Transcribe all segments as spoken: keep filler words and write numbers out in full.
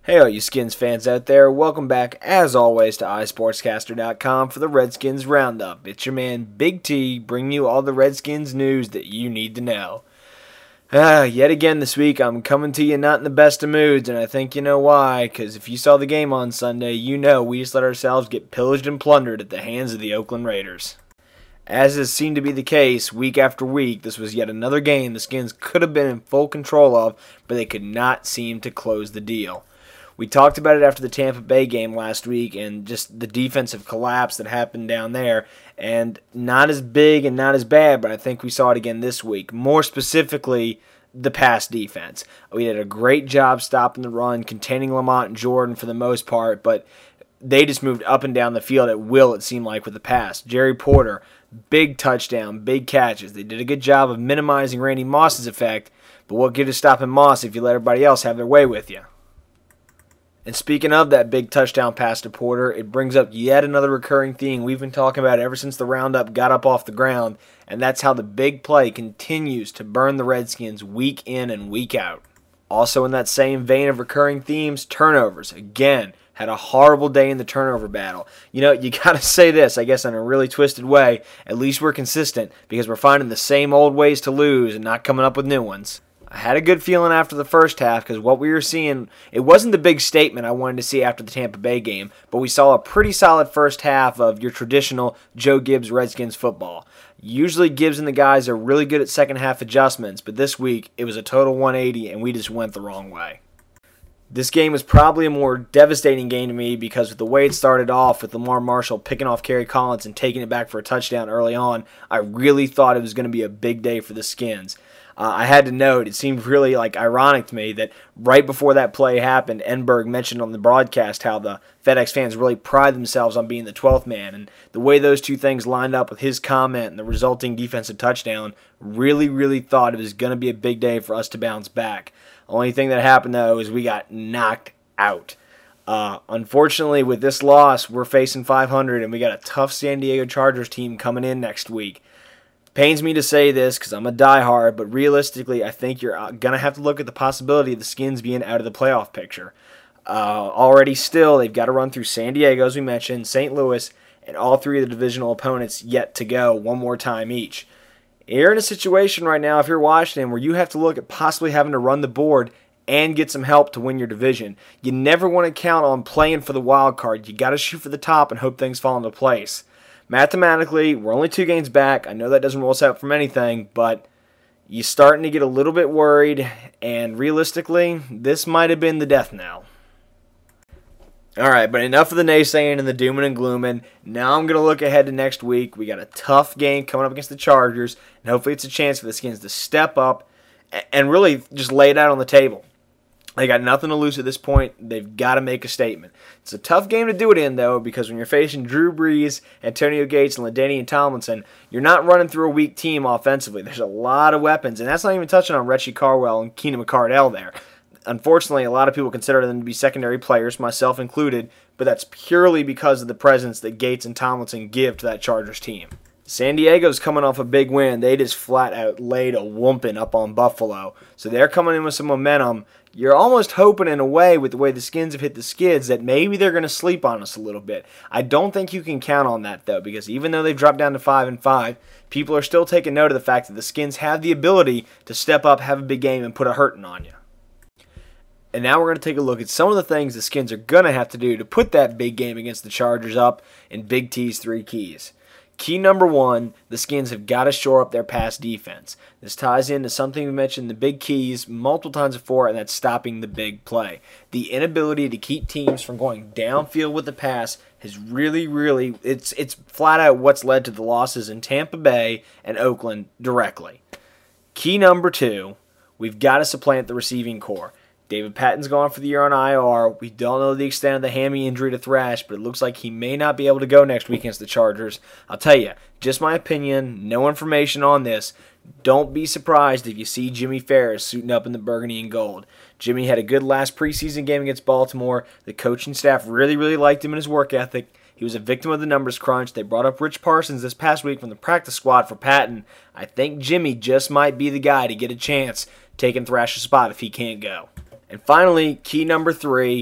Hey all you Skins fans out there, welcome back as always to i sportscaster dot com for the Redskins Roundup. It's your man Big T bringing you all the Redskins news that you need to know. Ah, yet again this week I'm coming to you not in the best of moods, and I think you know why, because if you saw the game on Sunday, you know we just let ourselves get pillaged and plundered at the hands of the Oakland Raiders. As has seemed to be the case week after week, this was yet another game the Skins could have been in full control of, but they could not seem to close the deal. We talked about it after the Tampa Bay game last week and just the defensive collapse that happened down there. And not as big and not as bad, but I think we saw it again this week. More specifically, the pass defense. We did a great job stopping the run, containing Lamont and Jordan for the most part, but they just moved up and down the field at will, it seemed like, with the pass. Jerry Porter, big touchdown, big catches. They did a good job of minimizing Randy Moss's effect, but what good is stopping Moss if you let everybody else have their way with you? And speaking of that big touchdown pass to Porter, it brings up yet another recurring theme we've been talking about ever since the Roundup got up off the ground, and that's how the big play continues to burn the Redskins week in and week out. Also in that same vein of recurring themes, turnovers. Again, had a horrible day in the turnover battle. You know, you gotta say this, I guess in a really twisted way, at least we're consistent, because we're finding the same old ways to lose and not coming up with new ones. I had a good feeling after the first half because what we were seeing, it wasn't the big statement I wanted to see after the Tampa Bay game, but we saw a pretty solid first half of your traditional Joe Gibbs Redskins football. Usually Gibbs and the guys are really good at second half adjustments, but this week it was a total one eighty and we just went the wrong way. This game was probably a more devastating game to me because with the way it started off with Lamar Marshall picking off Kerry Collins and taking it back for a touchdown early on, I really thought it was going to be a big day for the Skins. Uh, I had to note, it seemed really like ironic to me that right before that play happened, Enberg mentioned on the broadcast how the FedEx fans really pride themselves on being the twelfth man, and the way those two things lined up with his comment and the resulting defensive touchdown, really, really thought it was going to be a big day for us to bounce back. Only thing that happened, though, is we got knocked out. Uh, unfortunately, with this loss, we're facing five hundred, and we got a tough San Diego Chargers team coming in next week. Pains me to say this because I'm a diehard, but realistically, I think you're going to have to look at the possibility of the Skins being out of the playoff picture. Uh, already still, they've got to run through San Diego, as we mentioned, Saint Louis, and all three of the divisional opponents yet to go one more time each. You're in a situation right now, if you're Washington, where you have to look at possibly having to run the board and get some help to win your division. You never want to count on playing for the wild card. You got to shoot for the top and hope things fall into place. Mathematically, we're only two games back. I know that doesn't rule us out from anything, but you're starting to get a little bit worried, and realistically, this might have been the death knell. All right, but enough of the naysaying and the dooming and glooming. Now I'm going to look ahead to next week. We got a tough game coming up against the Chargers, and hopefully it's a chance for the Skins to step up and really just lay it out on the table. They got nothing to lose at this point. They've got to make a statement. It's a tough game to do it in, though, because when you're facing Drew Brees, Antonio Gates, and LaDainian Tomlinson, you're not running through a weak team offensively. There's a lot of weapons, and that's not even touching on Retchie Carwell and Keenan McCardell there. Unfortunately, a lot of people consider them to be secondary players, myself included, but that's purely because of the presence that Gates and Tomlinson give to that Chargers team. San Diego's coming off a big win. They just flat out laid a whooping up on Buffalo. So they're coming in with some momentum. You're almost hoping in a way with the way the Skins have hit the skids that maybe they're going to sleep on us a little bit. I don't think you can count on that though, because even though they've dropped down to five and five, people are still taking note of the fact that the Skins have the ability to step up, have a big game, and put a hurting on you. And now we're going to take a look at some of the things the Skins are going to have to do to put that big game against the Chargers up in Big T's three keys. Key number one, the Skins have got to shore up their pass defense. This ties into something we mentioned in the big keys multiple times before, and that's stopping the big play. The inability to keep teams from going downfield with the pass has really, really, it's it's flat out what's led to the losses in Tampa Bay and Oakland directly. Key number two, we've got to supplant the receiving core. David Patton's gone for the year on I R. We don't know the extent of the hammy injury to Thrash, but it looks like he may not be able to go next week against the Chargers. I'll tell you, just my opinion, no information on this. Don't be surprised if you see Jimmy Ferris suiting up in the burgundy and gold. Jimmy had a good last preseason game against Baltimore. The coaching staff really, really liked him and his work ethic. He was a victim of the numbers crunch. They brought up Rich Parsons this past week from the practice squad for Patton. I think Jimmy just might be the guy to get a chance taking Thrash's spot if he can't go. And finally, key number three,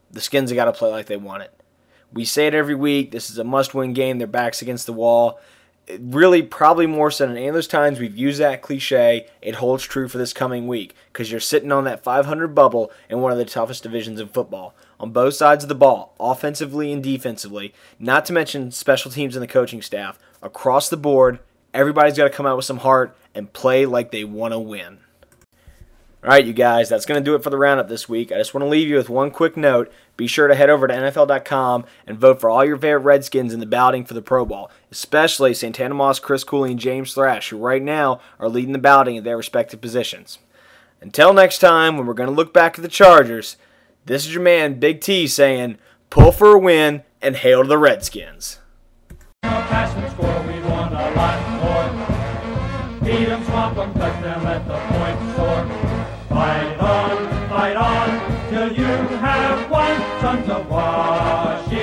the Skins have got to play like they want it. We say it every week. This is a must-win game. Their back's against the wall. It really, probably more so than any of those times we've used that cliche, it holds true for this coming week because you're sitting on that five hundred bubble in one of the toughest divisions in football on both sides of the ball, offensively and defensively, not to mention special teams and the coaching staff. Across the board, everybody's got to come out with some heart and play like they want to win. All right, you guys, that's going to do it for the roundup this week. I just want to leave you with one quick note. Be sure to head over to N F L dot com and vote for all your favorite Redskins in the balloting for the Pro Bowl, especially Santana Moss, Chris Cooley, and James Thrash, who right now are leading the balloting at their respective positions. Until next time, when we're going to look back at the Chargers, this is your man, Big T, saying, pull for a win and hail to the Redskins. Pass and score, we want a lot more. Beat them, swamp them, touch them at the point score. Fight on, fight on, till you have won, sons of Washington.